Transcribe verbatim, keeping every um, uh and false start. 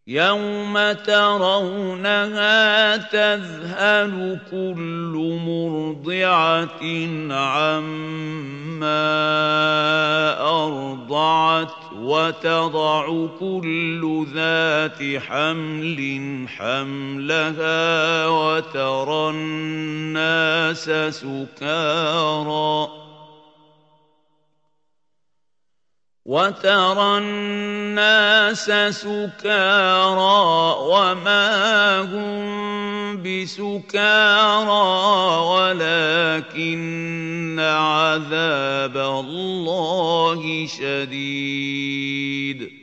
يَوْمَ تَرَوْنَهَا تَذْهَلُ كُلُّ مُرْضِعَةٍ عَمَّا أَرْضَعَتْ وَتَضَعُ كُلُّ ذَاتِ حَمْلٍ حَمْلَهَا وَتَرَى النَّاسَ سُكَارَىٰ وَتَرَى النَّاسَ سُكَارَىٰ وَمَا هُم بِسُكَارَىٰ وَلَٰكِنَّ عَذَابَ اللَّهِ شَدِيدٌ